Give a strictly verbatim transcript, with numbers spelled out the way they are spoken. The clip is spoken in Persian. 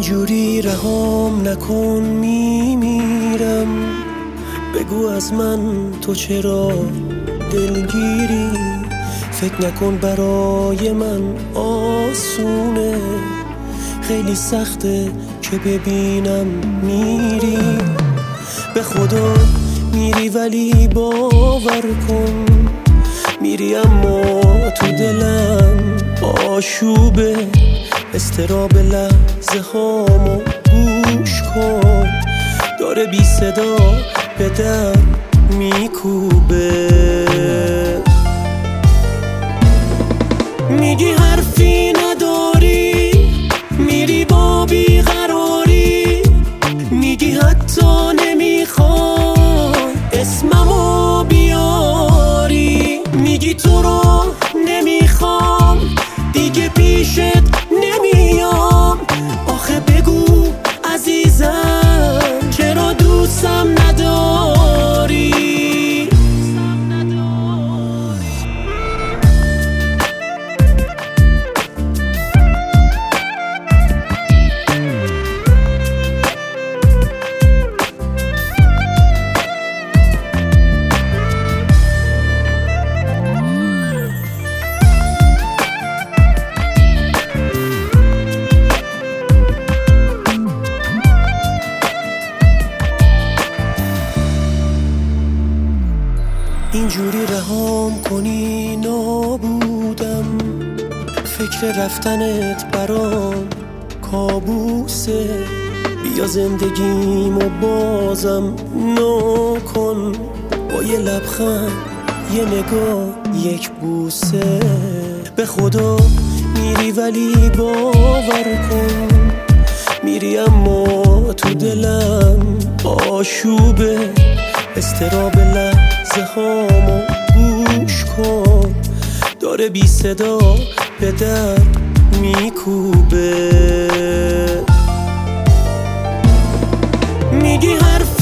اینجوری رهام نکن میمیرم، بگو از من تو چرا دلگیری، فکر نکن برای من آسونه، خیلی سخته که ببینم میری، به خدا میری ولی باور کن میری اما تو دلم آشوبه، استراب لحظه هامو گوش کن داره بی صدا به در میکوبه، میگی حرفی نداری میری با بیقراری، میگی حتی نمیخوای اسممو بیاری، میگی تو رو نمیخوام دیگه پیشت نمیام، آخه بگو عزیزم چرا دوستم نداری. اینجوری رهام کنی نابودم، فکر رفتنت برام کابوسه، بیا زندگیمو بازم نکن با یه لبخند یه نگاه یک بوسه، به خدا میری ولی باور کن میری اما تو دلم آشوبه، استراب لحظه هامو گوش کن داره بی صدا به در میکوبه، میگی حرف